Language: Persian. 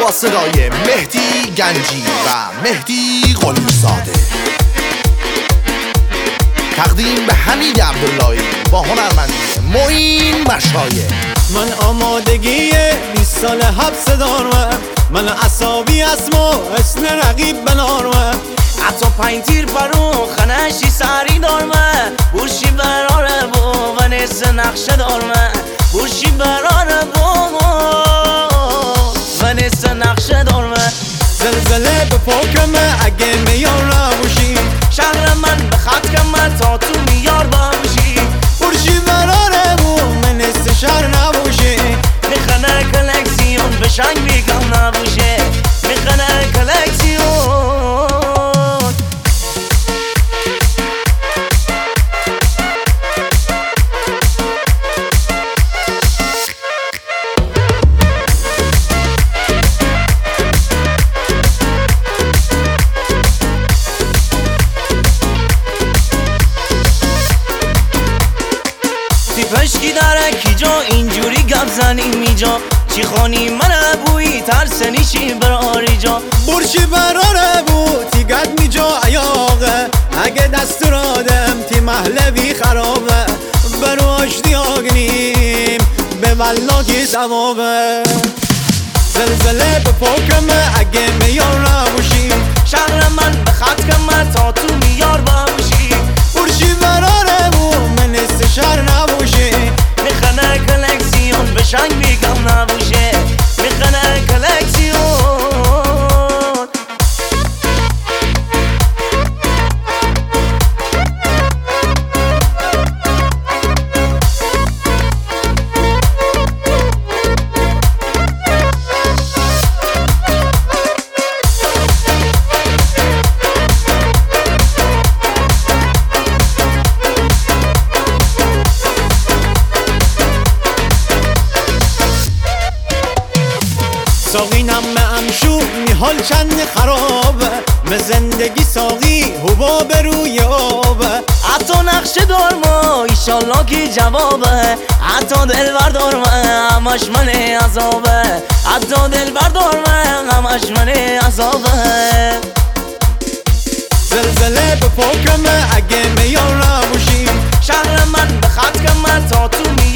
با صدای مهدی گنجی و مهدی قلیزاده. تقدیم به حمید عبداللهی با هنرمندی معین مشایه. من آمادگی 20 سال حبس دارم، من عصابی اسما اسم رقیب بنارم، حتی 5 تیر برو خنشی سری دارم، بوشی براره بو و نس نقشه دارم، بوشی براره بو و نس نقشه دارم. زلزله به پاکمه اگه میار نباشی، شهر من به خط کمه تا تو میار باشی، بوشی براره بو من نس شهر نباشی، میخنه کلکسیون به شنگ بیگم نباشه، میخنه کلکسیون. پشکی داره کی جا اینجوری گپ زنی میجا، چی خانی من بویی ترسنی چی براری جا، برشی براره بو تیگت میجا ایاغه، اگه دست رادم تی محلوی خرابه، برو آشتی آگنیم به ولاکی دماغه. زلزله به پاکمه اگه میار نباشی، شهر من به خط کمه تا تو میار باشی، برشی براره بو من است شهر نباشی، میخنه کلکسیون به شنگ بیگم نباشه، میخنه کلکسیون. ساقینم امشو میحال چند خرابه، به زندگی ساقی حباب روی آبه، حتی نقشه دارم ایشالله کی جوابه، حتی دل بردارم همش من عذابه، حتی دل بردارم همش من عذابه. زلزله به پاکمه اگه میار نباشی، شهر من به خط کمه تا تو